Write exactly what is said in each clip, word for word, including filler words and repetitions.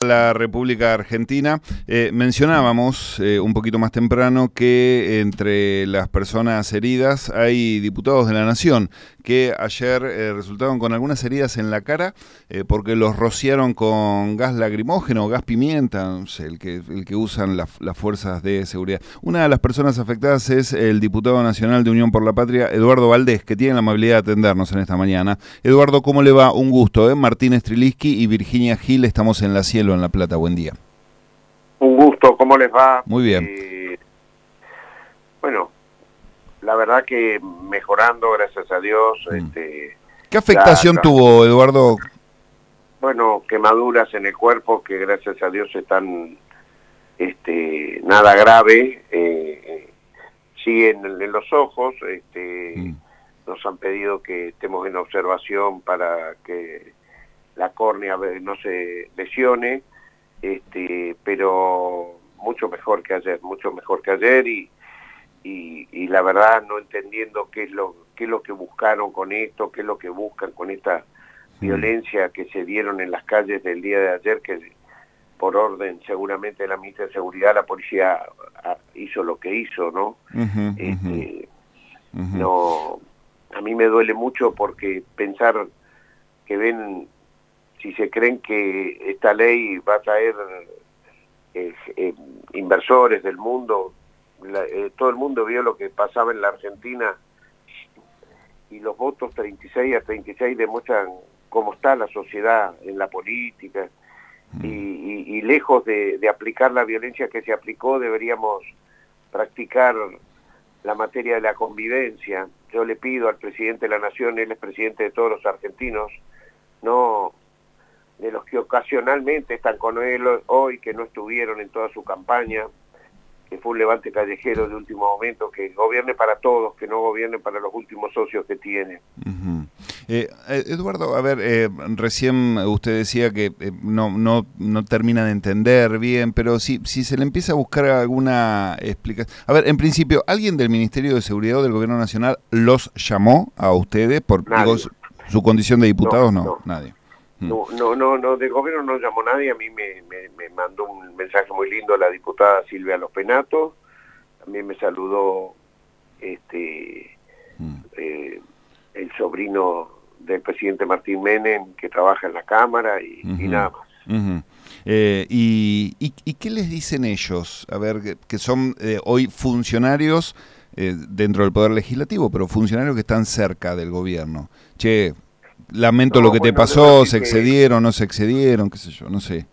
la República Argentina. Eh, mencionábamos eh, un poquito más temprano que entre las personas heridas hay diputados de la Nación que ayer eh, resultaron con algunas heridas en la cara eh, porque los rociaron con gas lacrimógeno, gas pimienta, no sé, el que, el que usan la, las fuerzas de seguridad. Una de las personas afectadas es el diputado nacional de Unión por la Patria, Eduardo Valdés, que tiene la amabilidad de atendernos en esta mañana. Eduardo, ¿cómo le va? Un gusto, ¿eh? Martín Streliski y Virginia Gil, estamos en La Cielo, en La Plata. Buen día. Un gusto, ¿cómo les va? Muy bien. Eh, bueno, la verdad que mejorando, gracias a Dios. Mm. Este, ¿Qué afectación ya, tuvo, Eduardo? Bueno, quemaduras en el cuerpo que gracias a Dios están este, nada grave. Eh, siguen en los ojos. Este, mm. Nos han pedido que estemos en observación para que la córnea no se lesione, este, pero mucho mejor que ayer, mucho mejor que ayer y, y, y la verdad no entendiendo qué es lo qué es lo que buscaron con esto, qué es lo que buscan con esta mm. violencia que se dieron en las calles del día de ayer, que por orden seguramente de la ministra de Seguridad la policía hizo lo que hizo, ¿no? Uh-huh, este, uh-huh. No, a mí me duele mucho porque pensar que ven, si se creen que esta ley va a traer eh, eh, inversores del mundo, la, eh, todo el mundo vio lo que pasaba en la Argentina y los votos treinta y seis a treinta y seis demuestran cómo está la sociedad en la política mm. y, y, y lejos de, de aplicar la violencia que se aplicó deberíamos practicar la materia de la convivencia. Yo le pido al presidente de la Nación, él es presidente de todos los argentinos, no de los que ocasionalmente están con él hoy, que no estuvieron en toda su campaña, que fue un levante callejero de último momento, que gobierne para todos, que no gobierne para los últimos socios que tiene. Uh-huh. eh, Eduardo, a ver, eh, recién usted decía que eh, no, no, no termina de entender bien, pero si, si se le empieza a buscar alguna explicación... A ver, en principio, ¿alguien del Ministerio de Seguridad o del Gobierno Nacional los llamó a ustedes por digo, su, su condición de diputados? No, no, no. nadie. No, no, no, no, del gobierno no llamó nadie. A mí me, me, me mandó un mensaje muy lindo la diputada Silvia Lospenato, también me saludó este mm. eh, el sobrino del presidente Martín Menem, que trabaja en la Cámara, y, uh-huh. y nada más. Uh-huh. eh, y, y, ¿Y qué les dicen ellos? A ver, que, que son eh, hoy funcionarios eh, dentro del Poder Legislativo, pero funcionarios que están cerca del gobierno. Che, lamento no, lo que bueno, te pasó, se excedieron, que... no se excedieron, qué sé yo, no sé.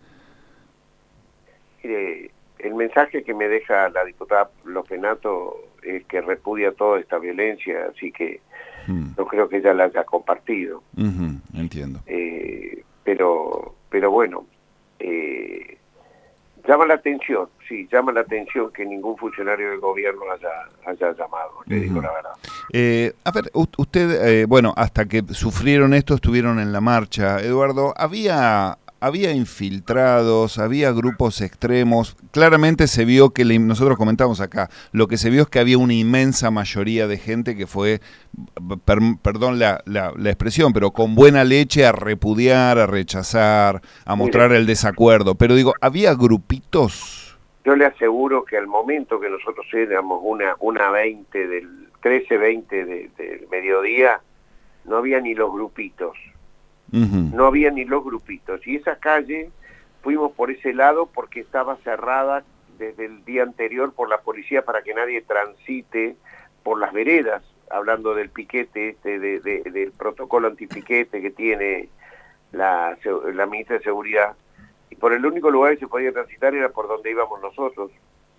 Mire, el mensaje que me deja la diputada Lospenato es que repudia toda esta violencia, así que hmm. no creo que ella la haya compartido. Uh-huh, entiendo. Eh, pero, pero bueno, eh, llama la atención, sí, llama la atención que ningún funcionario del gobierno haya, haya llamado, le uh-huh. digo la verdad. Eh, a ver, usted, eh, bueno, hasta que sufrieron esto estuvieron en la marcha. Eduardo, ¿había, había infiltrados, había grupos extremos? Claramente se vio que, le, nosotros comentamos acá, lo que se vio es que había una inmensa mayoría de gente que fue, per, perdón la, la, la expresión, pero con buena leche a repudiar, a rechazar, a mostrar Mire, el desacuerdo. Pero digo, ¿había grupitos? Yo le aseguro que al momento que nosotros éramos una, una veinte del trece, veinte del de mediodía, no había ni los grupitos. Uh-huh. No había ni los grupitos. Y esa calle, fuimos por ese lado porque estaba cerrada desde el día anterior por la policía para que nadie transite por las veredas, hablando del piquete, este de, de, del protocolo antipiquete que tiene la, la ministra de Seguridad. Y por el único lugar que se podía transitar era por donde íbamos nosotros.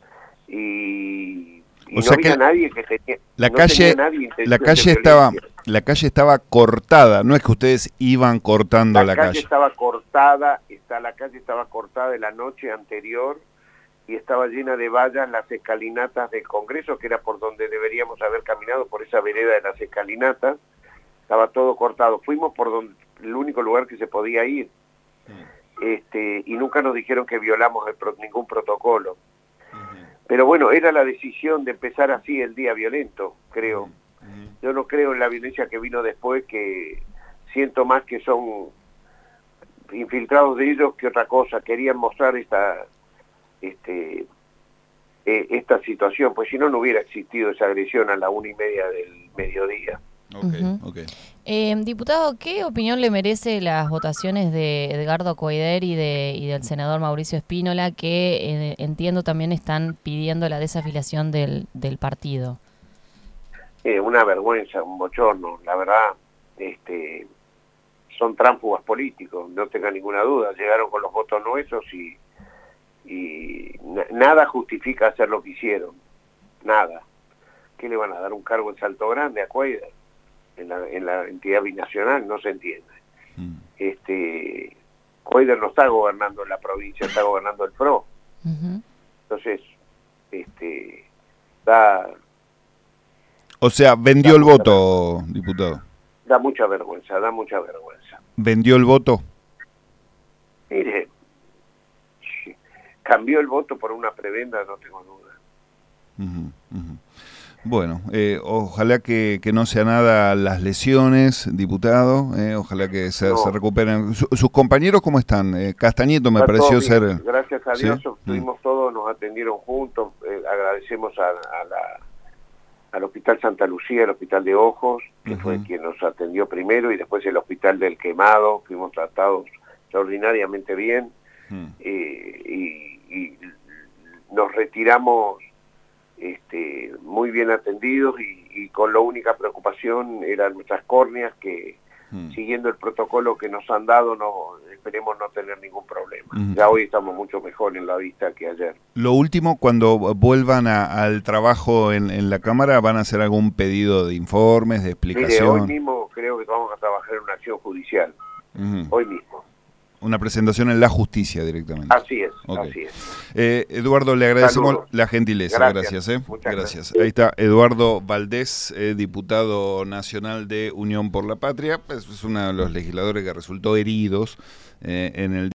Y... Y o no sea había que nadie que tenía, la no calle, tenía nadie la calle estaba, la calle estaba cortada, no es que ustedes iban cortando la, la calle. La calle estaba cortada, está, la calle estaba cortada de la noche anterior y estaba llena de vallas las escalinatas del Congreso, que era por donde deberíamos haber caminado, por esa vereda de las escalinatas, estaba todo cortado. Fuimos por donde, el único lugar que se podía ir, mm. este, y nunca nos dijeron que violamos el pro, ningún protocolo. Pero bueno, era la decisión de empezar así el día violento, creo. Uh-huh. Yo no creo en la violencia que vino después, que siento más que son infiltrados de ellos que otra cosa, querían mostrar esta este eh, esta situación, pues si no, no hubiera existido esa agresión a la una y media del mediodía. Okay, uh-huh. okay. Eh, diputado, ¿qué opinión le merece las votaciones de Edgardo Coider y, de, y del senador Mauricio Spínola, que eh, entiendo también están pidiendo la desafiliación del, del partido? Eh, una vergüenza, un bochorno, la verdad, este, son tránsfugas políticos, no tenga ninguna duda, llegaron con los votos nuestros y, y na nada justifica hacer lo que hicieron, nada. ¿Qué le van a dar un cargo en Salto Grande a Coider? En la, en la entidad binacional, no se entiende. Mm. Este, Coider no está gobernando en la provincia, está gobernando el P R O. Uh-huh. Entonces, este, da... O sea, vendió el voto, diputado. Da mucha vergüenza, da mucha vergüenza. ¿Vendió el voto? Mire, cambió el voto por una prebenda, no tengo duda. Uh-huh, uh-huh. Bueno, eh, ojalá que, que no sea nada las lesiones, diputado, eh, ojalá que se, no. se recuperen. ¿Sus, sus compañeros cómo están? Eh, Castañeto me Está pareció ser... Gracias a Dios, ¿sí? Estuvimos mm. todos, nos atendieron juntos, eh, agradecemos a, a la, al Hospital Santa Lucía, el Hospital de Ojos, que uh-huh. fue quien nos atendió primero, y después el Hospital del Quemado, fuimos tratados extraordinariamente bien, uh-huh. eh, y, y nos retiramos Este, muy bien atendidos y, y con la única preocupación eran nuestras córneas que mm. siguiendo el protocolo que nos han dado no esperemos no tener ningún problema. Mm. Ya hoy estamos mucho mejor en la vista que ayer. Lo último, cuando vuelvan a, al trabajo en, en la Cámara, ¿van a hacer algún pedido de informes, de explicación? Mire, hoy mismo creo que vamos a trabajar en una acción judicial. Mm. Hoy mismo. Una presentación en la justicia directamente. Así es, okay. así es. Eh, Eduardo, le agradecemos Saludos. La gentileza. Gracias. Gracias, ¿eh? Muchas gracias. gracias. Ahí está Eduardo Valdés, eh, diputado nacional de Unión por la Patria. Es, es uno de los legisladores que resultó heridos eh, en el